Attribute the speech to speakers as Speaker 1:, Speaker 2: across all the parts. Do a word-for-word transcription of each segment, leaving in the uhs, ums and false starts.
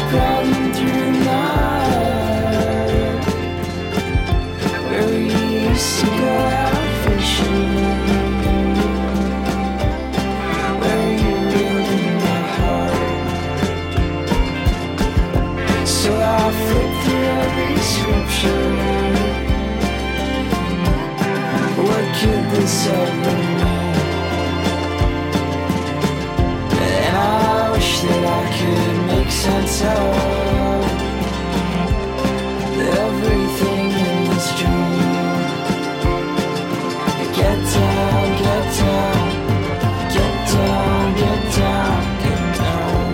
Speaker 1: crawling through the night, where we used to go out fishing, where you reeled in my heart. So I flipped through every scripture. What could this ever mean? And I wish that I could make sense of everything in this dream. Get down, get down, get down, get down, get down.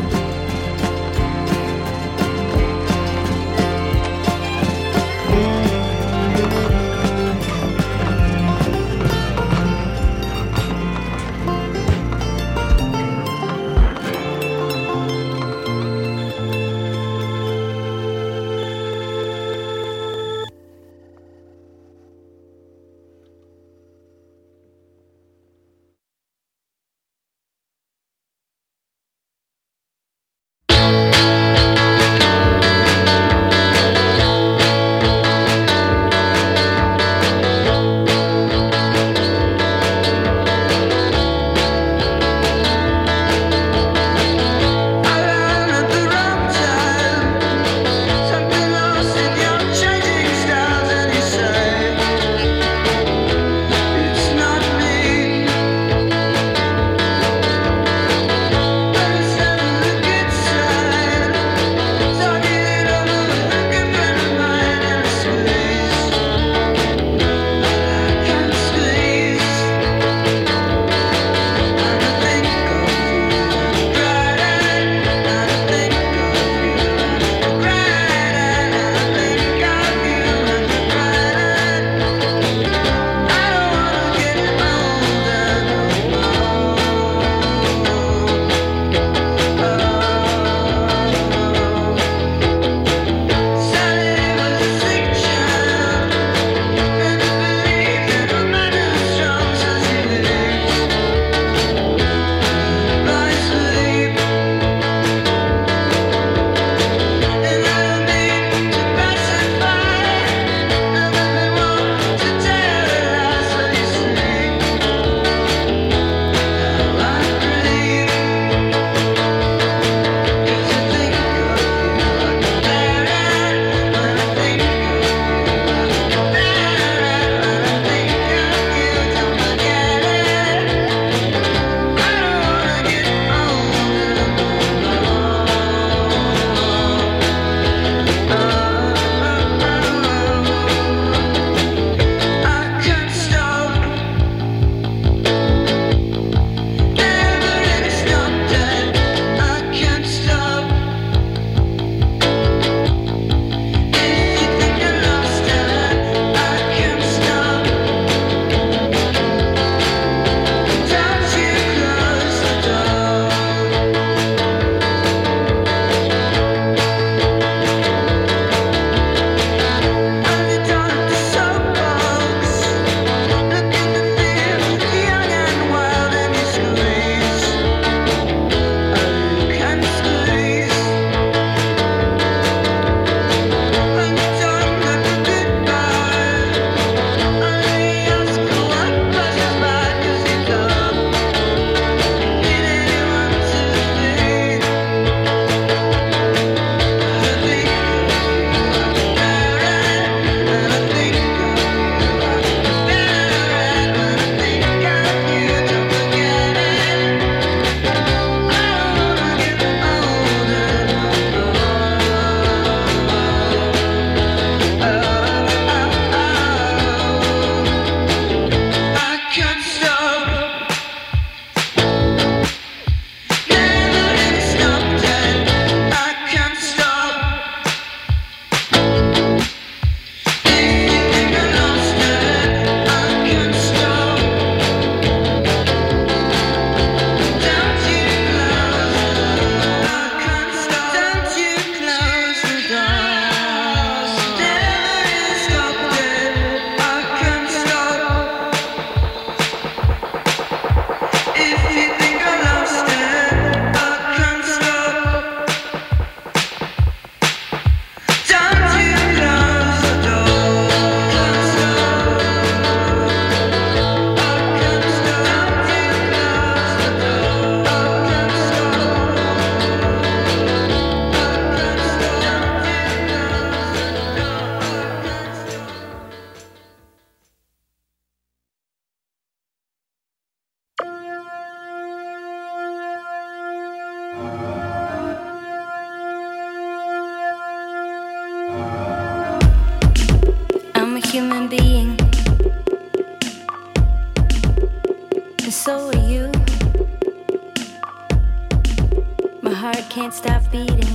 Speaker 2: can't stop beating.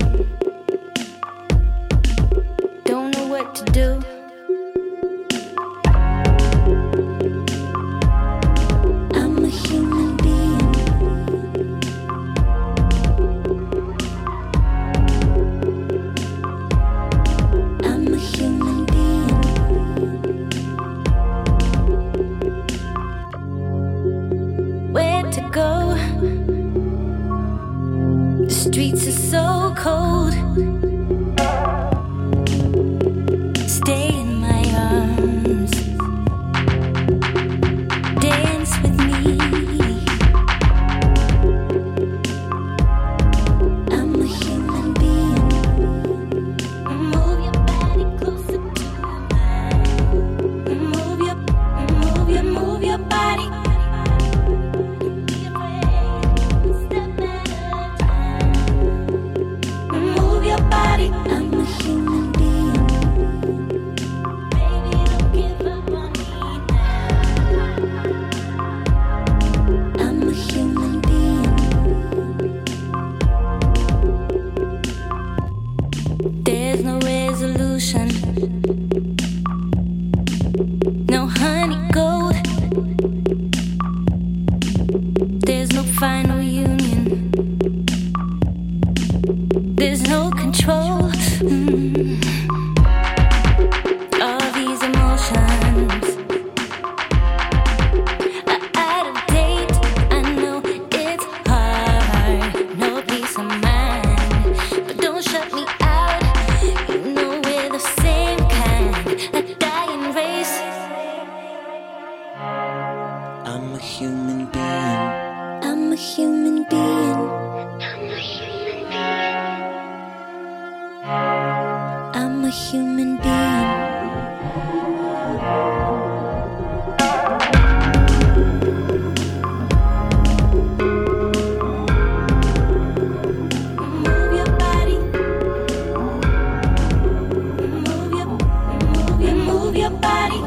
Speaker 2: Don't know what to do. I'm a human being. I'm a human being. Where to go? The streets are so cold. Stay in my arms. Dance with me. I'm a human being. Move your body closer to mine. Move your, move your, move your body. Don't be afraid. Step at a time. Move your body. I'm a human being. Baby, don't give up on me now. I'm a human being. There's no resolution, no honey gold. There's no final union. There's no control. Mm. All these emotions are out of date. I know it's hard, no peace of mind, but don't shut me out. You know we're the same kind, a dying race.
Speaker 1: I'm a human being.
Speaker 2: I'm a human being. I'm a human being. Move your body. Move your, move your, move your body.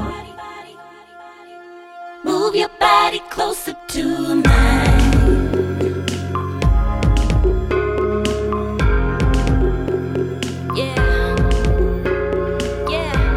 Speaker 2: Move your body closer to mine. Yeah. Yeah.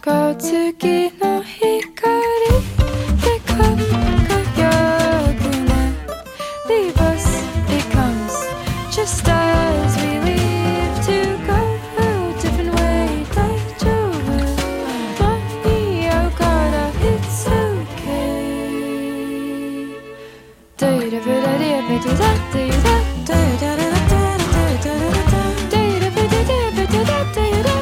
Speaker 1: が月の光で輝くね Leave us becomes just as we leave to go a different way 大丈夫間に合うから It's okay ダイラブラディアベディダディダダイダラダダダダダダダイラブディディアベディダダイダ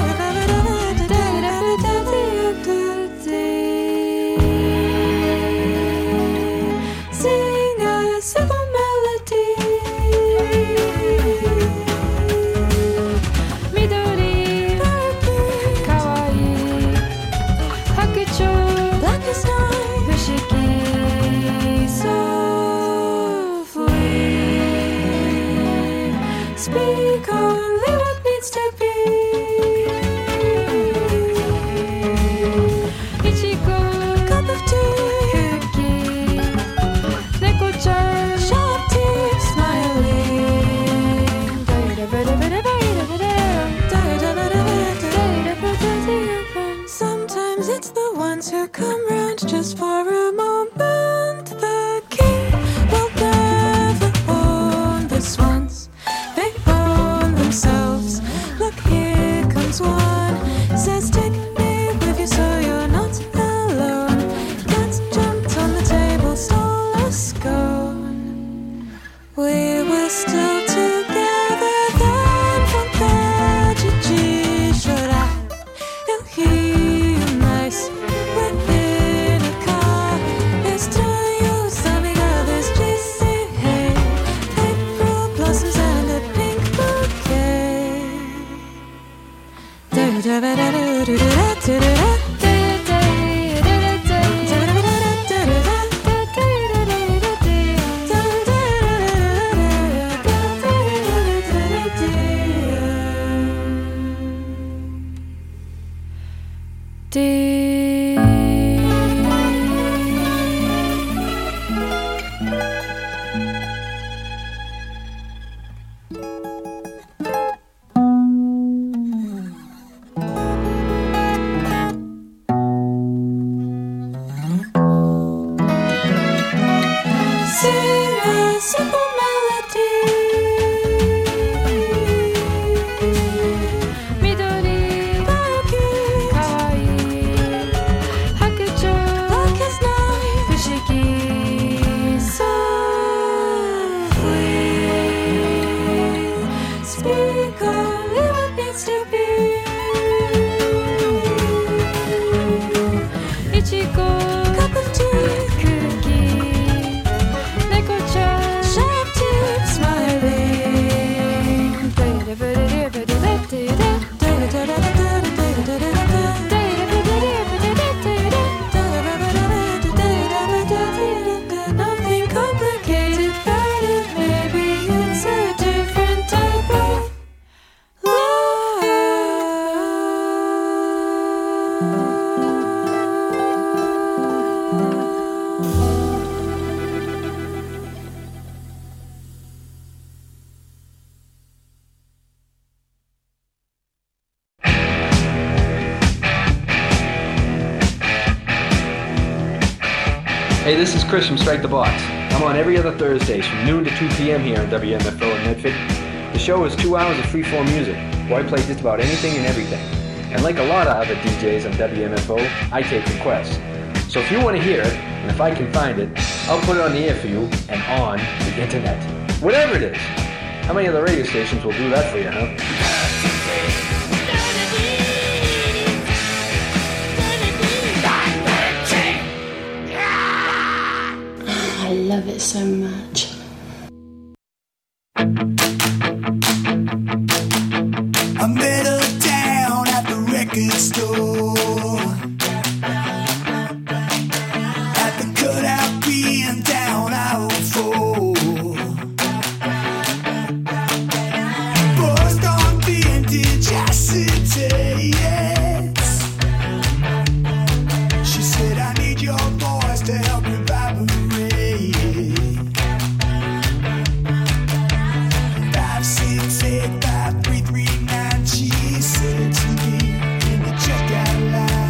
Speaker 1: Speak only what needs to be いちご cup of tea クッキー猫ちゃん sharp teeth smiling ダイラバラバラバイラバラダイラバラバラダイラバラバラ Sometimes it's the ones who come round just for a moment The king will never own the swans They own themselves. Look, here comes one. Says, take me with you so you're not alone. Cats jumped on the table, stole a scone. We were still together then. Fantaji shora. You'll hear nice. We're in a car. It's true, something others just say, hey. April blossoms and a pink bouquet. Da da da da da da da da da. Sing a simple melody. Midori, Baki, kawaii. Hakuchou, black as night. Fushigi, softly. Speak only what needs to be. Ichigo, cup of tea, cookie. Sharp teeth smiling. Nothing complicated about it. Maybe it's a different type of
Speaker 3: Hey, this is Chris from Strike the Box. I'm on every other Thursdays from noon to two p.m. here on W M F O in Medford. The show is two hours of free-form music, where I play just about anything and everything. And like a lot of other D Js on W M F O, I take requests. So if you want to hear it, and if I can find it, I'll put it on the air for you and on the internet. Whatever it is. How many other radio stations will do that for you, huh?
Speaker 4: I love it so much.
Speaker 5: I met her down at the record store. At the cutout being down I oh four. Buzzed on vintage acetates. She said I need your voice to help revive me. Five, six, eight, five, three, three, nine. She said to me in the checkout line.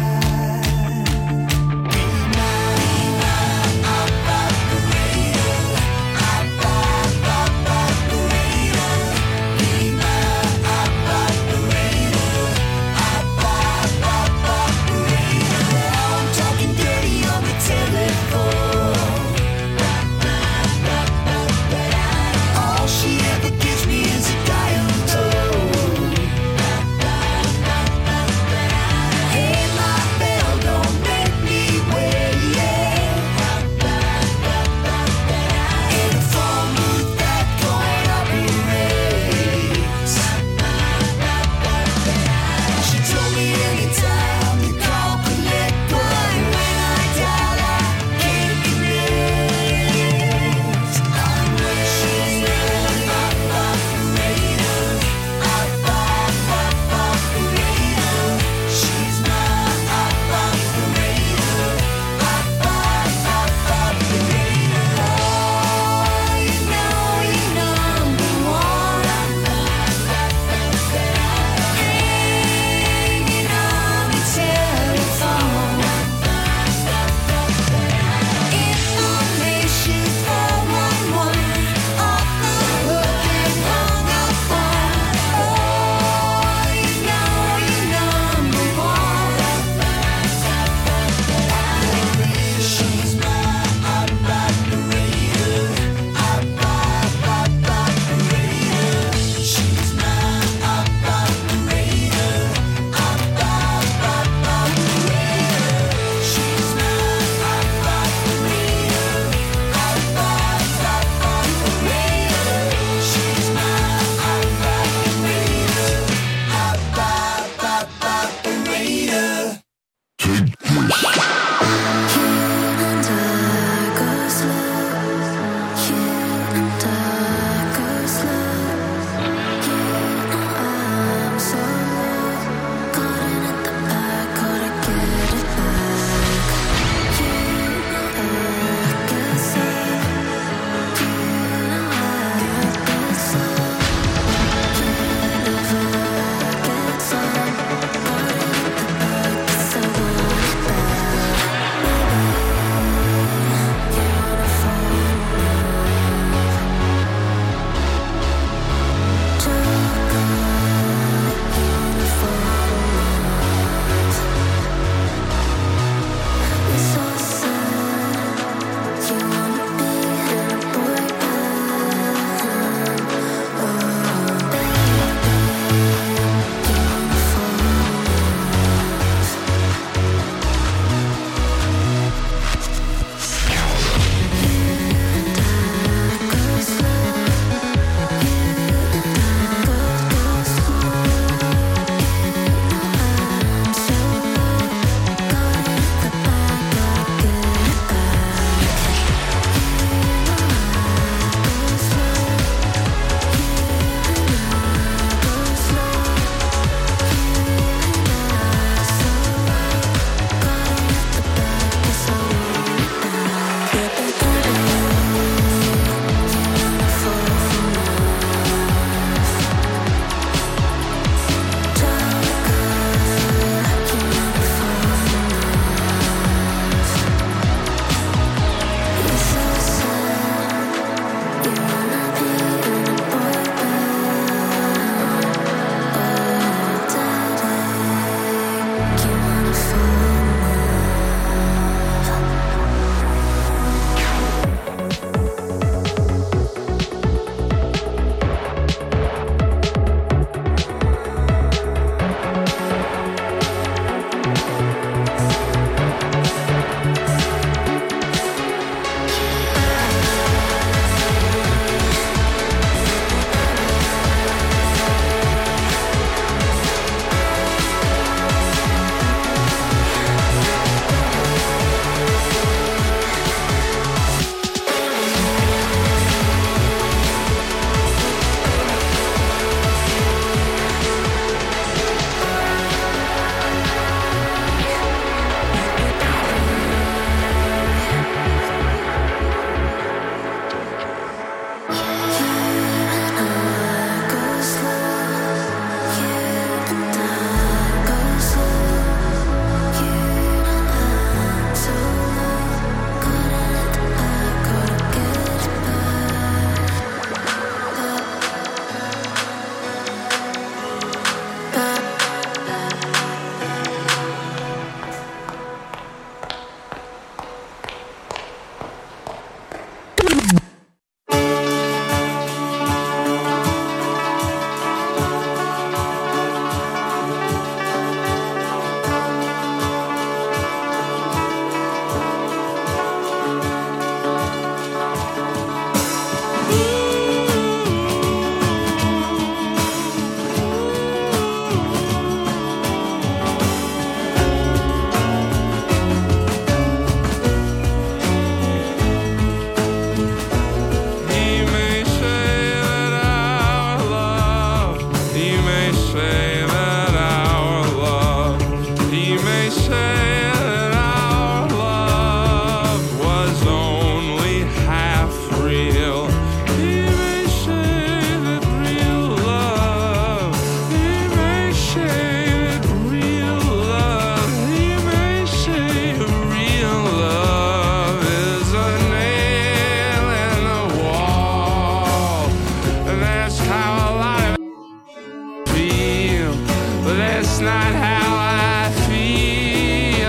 Speaker 6: say that our love was only half real. He may say that real love, he may say that real love, he may say real love is a nail in the wall. And that's how a lot of feel, but that's not how I feel.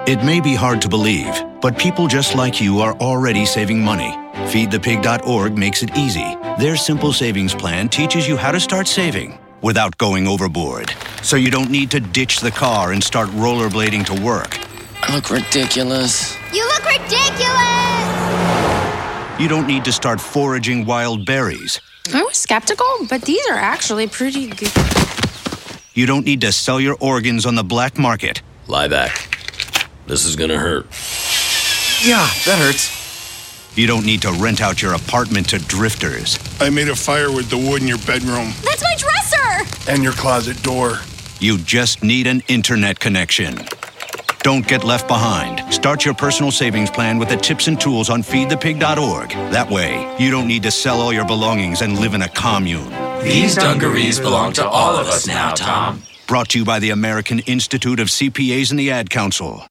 Speaker 7: It may be hard to believe, but people just like you are already saving money. feed the pig dot org makes it easy. Their simple savings plan teaches you how to start saving without going overboard. So you don't need to ditch the car and start rollerblading to work.
Speaker 8: I look ridiculous.
Speaker 2: You look ridiculous!
Speaker 7: You don't need to start foraging wild berries.
Speaker 1: I was skeptical, but these are actually pretty good.
Speaker 7: You don't need to sell your organs on the black market.
Speaker 8: Lie back. This is gonna hurt.
Speaker 9: Yeah, that hurts.
Speaker 7: You don't need to rent out your apartment to drifters.
Speaker 10: I made a fire with the wood in your bedroom.
Speaker 2: That's my dresser!
Speaker 10: And your closet door.
Speaker 7: You just need an internet connection. Don't get left behind. Start your personal savings plan with the tips and tools on feed the pig dot org. That way, you don't need to sell all your belongings and live in a commune.
Speaker 9: These dungarees belong to all of us now, Tom.
Speaker 7: Brought to you by the American Institute of C P As and the Ad Council.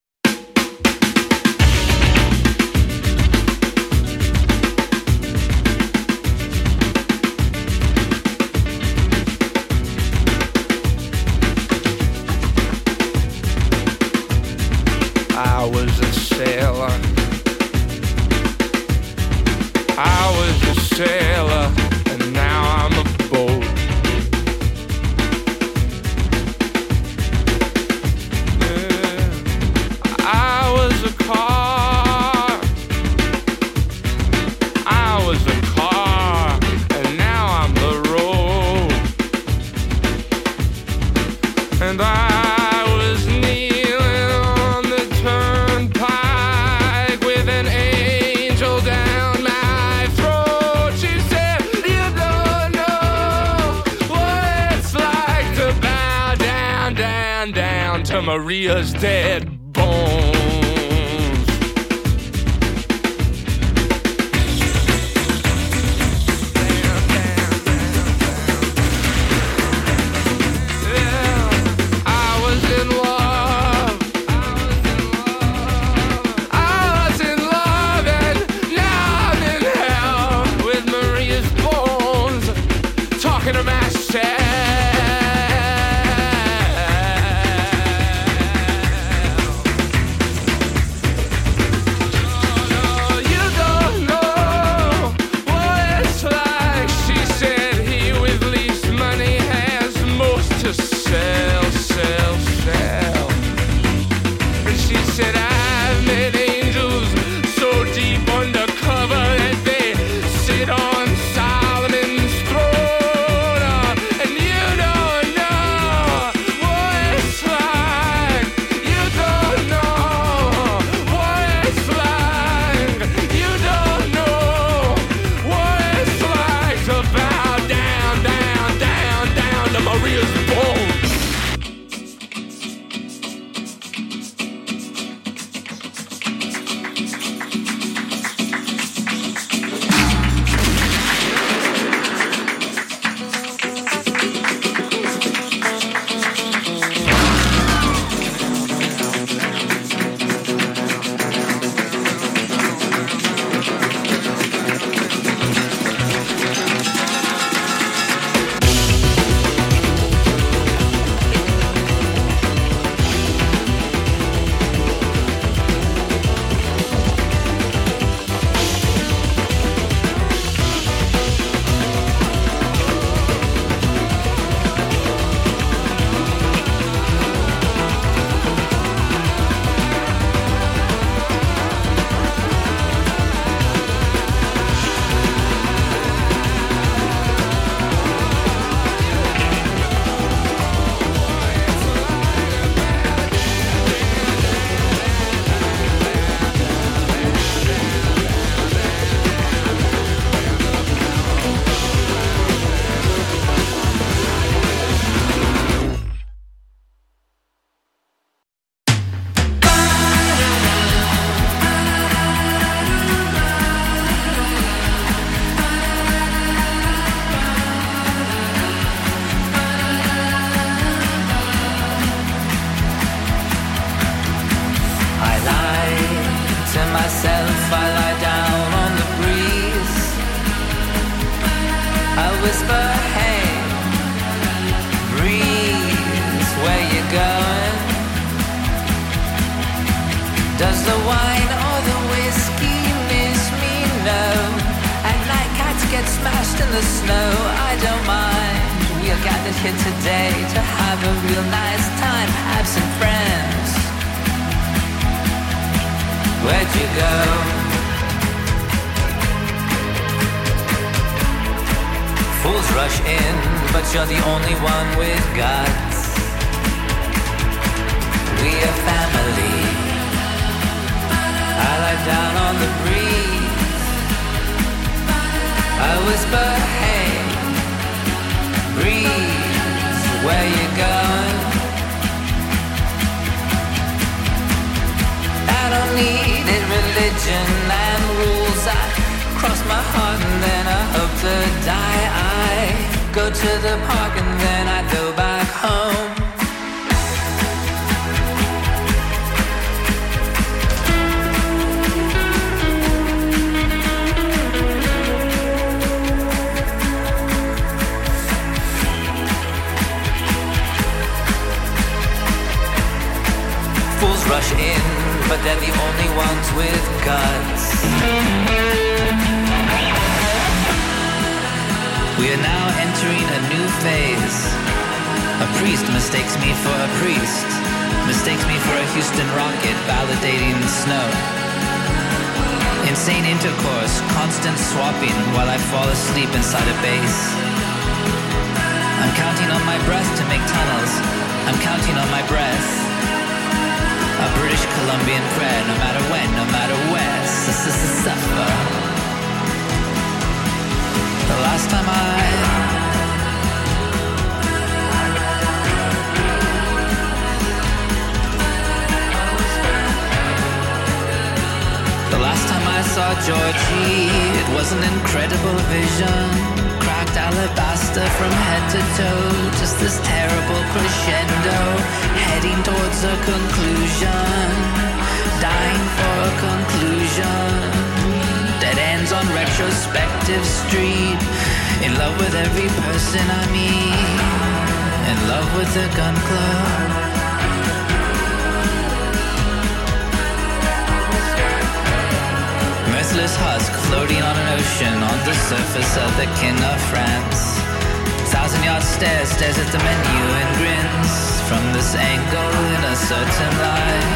Speaker 6: I was a sailor. I was a sailor, and now I'm a boat. Yeah. I was a car. I was a car, and now I'm the road. And I to Maria's dead bones. Yeah, I was in love. I was in love, and now I'm in hell with Maria's bones, talking to myself.
Speaker 11: Does the wine or the whiskey miss me? No. At night cats get smashed in the snow. I don't mind. We are gathered here today to have a real nice time. Absent friends, where'd you go? Fools rush in, but you're the only one with guts. We are family. I lie down on the breeze. I whisper, hey, breeze, where you going? I don't need it, religion and rules. I cross my heart and then I hope to die. I go to the park and then I go back home. Fools rush in, but they're the only ones with guts. We are now entering a new phase. A priest mistakes me for a priest, mistakes me for a Houston rocket validating the snow. Insane intercourse, constant swapping while I fall asleep inside a base. I'm counting on my breath to make tunnels. I'm counting on my breath. A British Columbian prayer, no matter when, no matter where. Suffer. The last time I The last time I saw Georgie, it was an incredible vision. Cracked alabaster from head to toe, just this terrible crescendo, heading towards a conclusion, dying for a conclusion. Dead ends on Retrospective Street, in love with every person I meet, in love with the gun club. Merciless husk floating on an ocean on the surface of the kin of France. Thousand yard stare stares at the menu and grins from this angle in a certain light.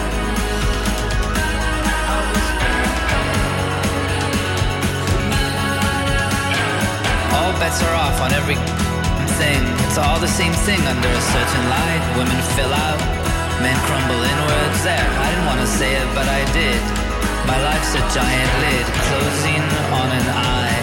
Speaker 11: All bets are off on every thing. It's all the same thing under a certain light. Women fill out, men crumble inwards. There, I didn't want to say it, but I did. My life's a giant lid closing on an eye.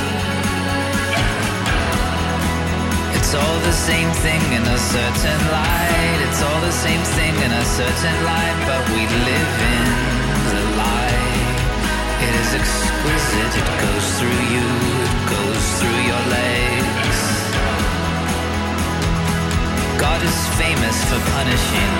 Speaker 11: It's all the same thing in a certain light. It's all the same thing in a certain light, but we live in the light. It is exquisite, it goes through you, it goes through your legs. God is famous for punishing.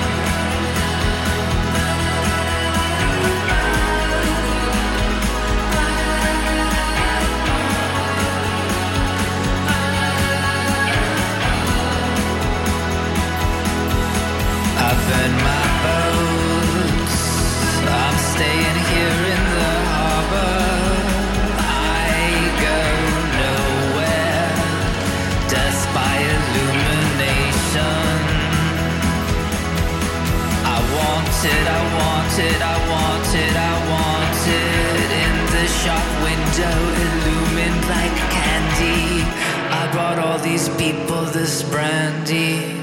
Speaker 11: I burn my boats, I'm staying here in the harbor. I go nowhere, death by illumination. I want it, I want it, I want it, I want it. In the shop window, illumined like candy. I brought all these people this brandy.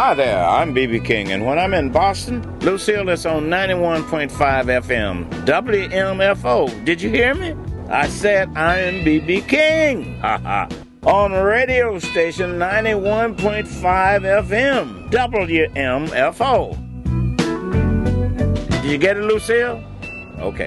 Speaker 12: Hi there, I'm B B King, and when I'm in Boston, Lucille is on ninety-one point five F M, W M F O. Did you hear me? I said I'm B B King. Ha ha. On radio station ninety-one point five F M, W M F O. Did you get it, Lucille? Okay.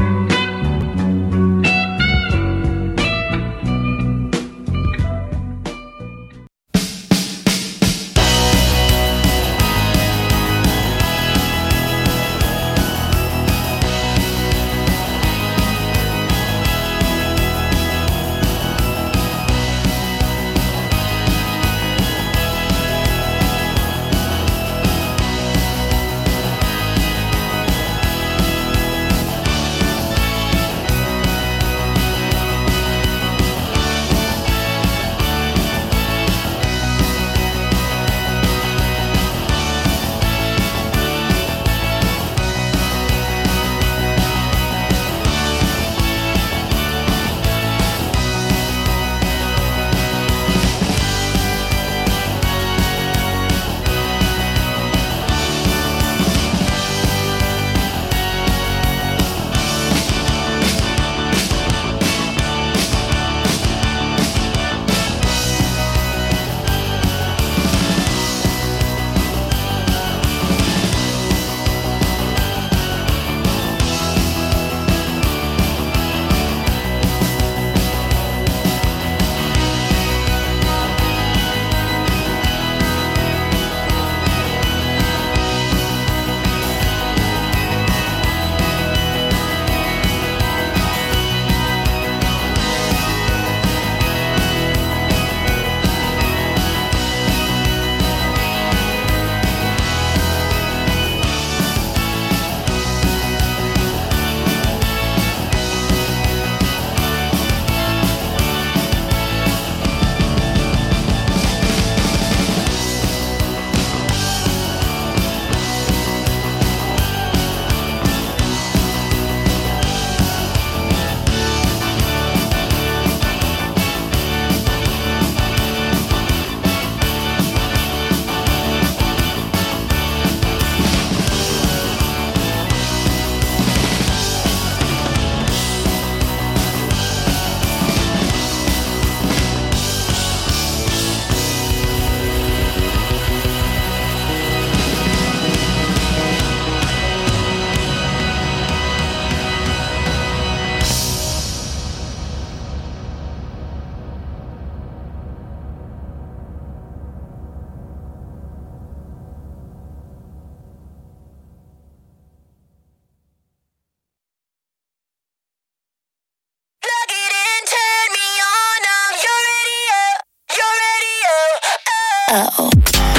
Speaker 2: Uh-oh.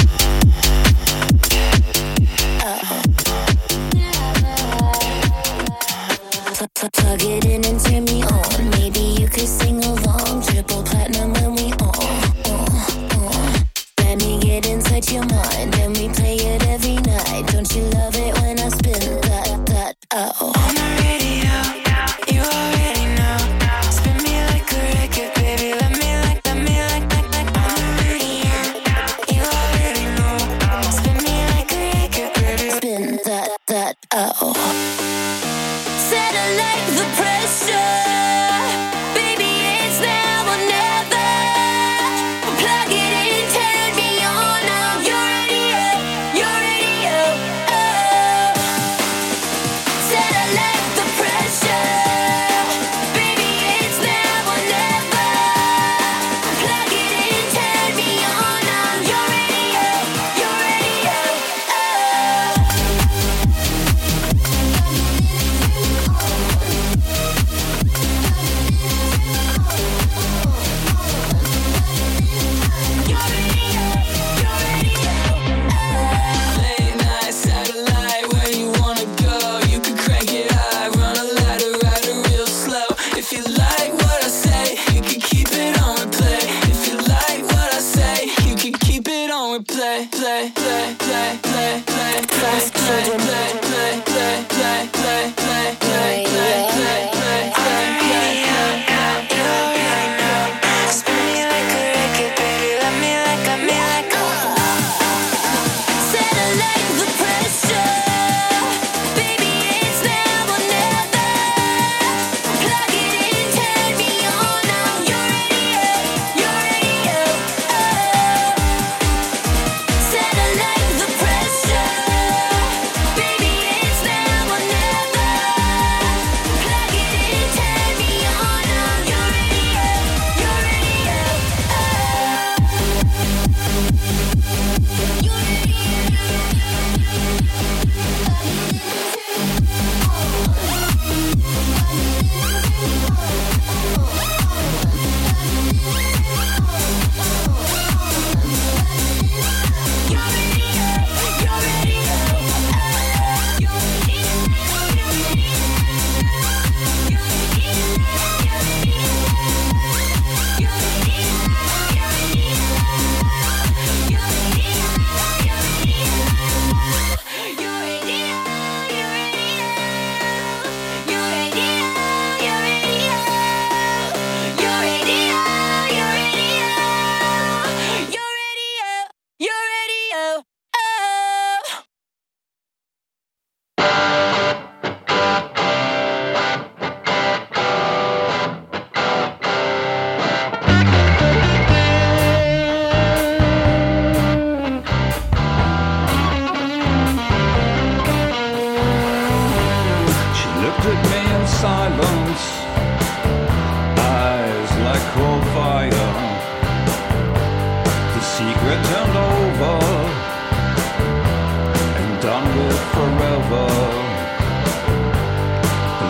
Speaker 2: Plug it in and turn me on. Maybe you could sing along. Triple platinum when we on. on, on. Let me get inside your mind and we play it every night. Don't you love it when I spin that, that, uh-oh. On the radio, you already know. Spin me like a record, baby. Let me like, let me like, like, like. On the radio, you already know. Spin me like a record, baby. Spin that, that, uh-oh. Satellite the pressure, baby, it's now or never. Plug it in, turn me on, I'm your radio.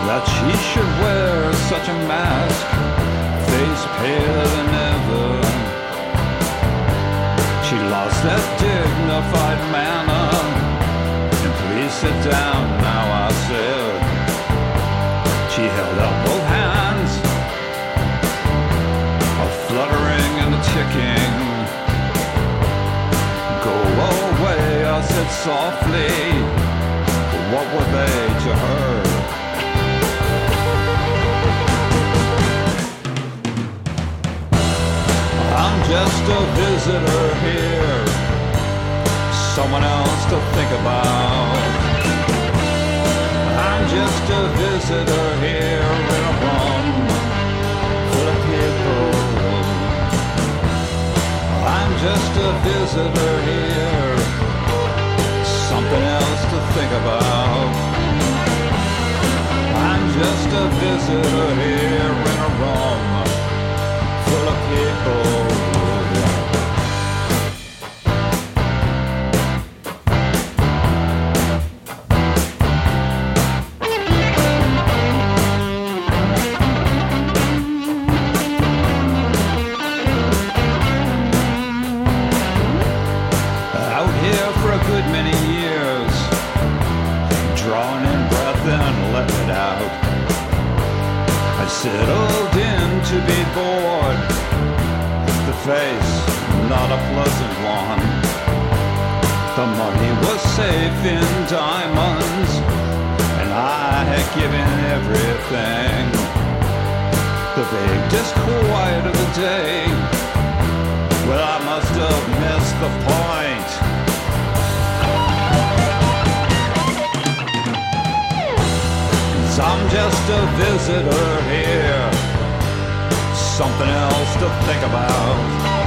Speaker 13: that she should wear such a mask, face paler than ever. She lost that dignified manner, and please sit down now, I said. She held out both hands, a fluttering and a ticking. Go away, I said softly, but what were they to her? I'm just a visitor here, someone else to think about. I'm just a visitor here in a room full of people. I'm just a visitor here, something else to think about. I'm just a visitor here in a room full of people. Settled in to be bored, the face not a pleasant one. The money was safe in diamonds, and I had given everything. The big disquiet of the day, well, I must have missed the point. I'm just a visitor here, something else to think about.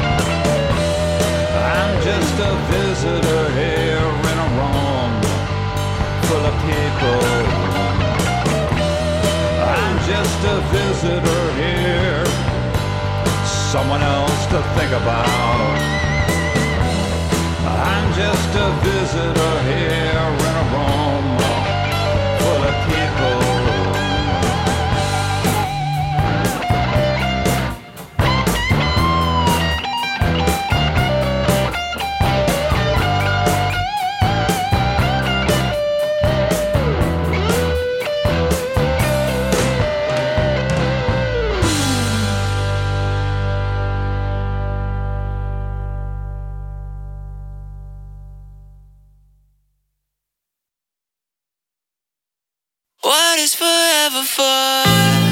Speaker 13: I'm just a visitor here in a room full of people. I'm just a visitor here, someone else to think about. I'm just a visitor here in a room full of people.
Speaker 14: What is forever for?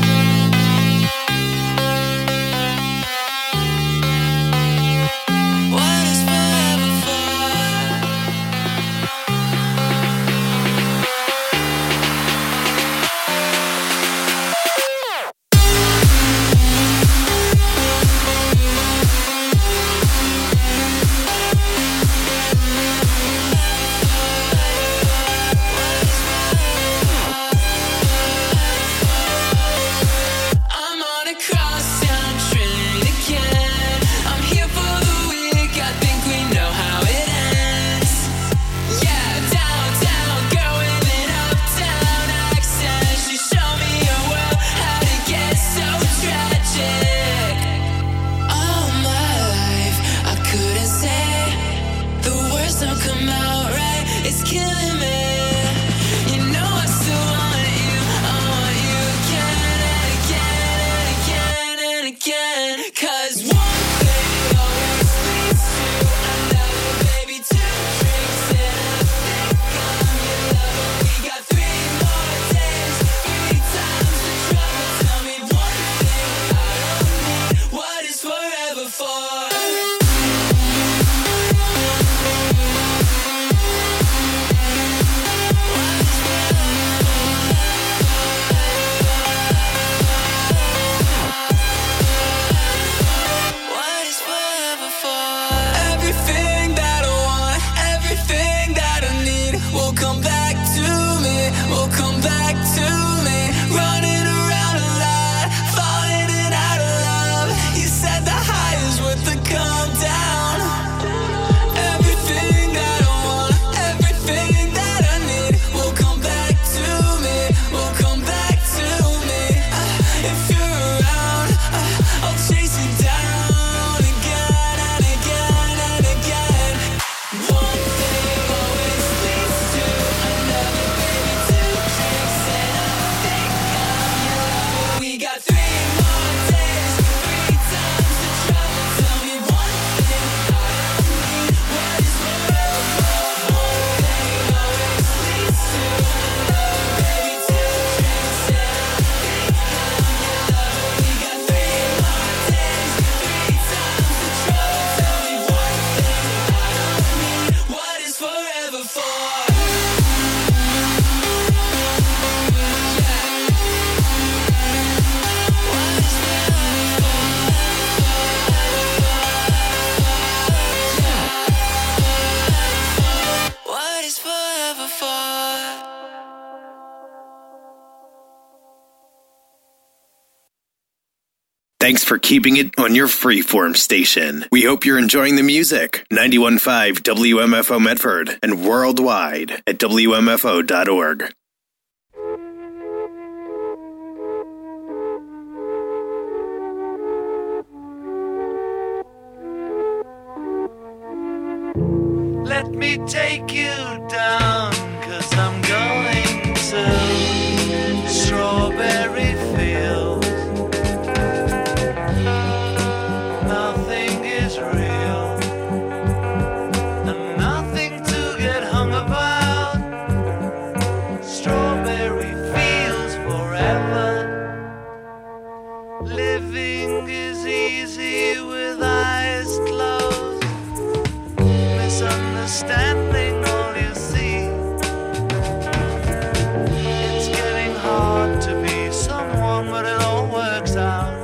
Speaker 14: What is forever for?
Speaker 15: Thanks for keeping it on your freeform station. We hope you're enjoying the music. ninety-one point five W M F O Medford and worldwide at W M F O dot org.
Speaker 14: Let me take you down, 'cause I'm going to Strawberry Fields. Nothing is real, and nothing to get hung about. Strawberry Fields forever. Living is easy with eyes closed. Misunderstanding all you see. It's getting hard to be someone, but it all works out.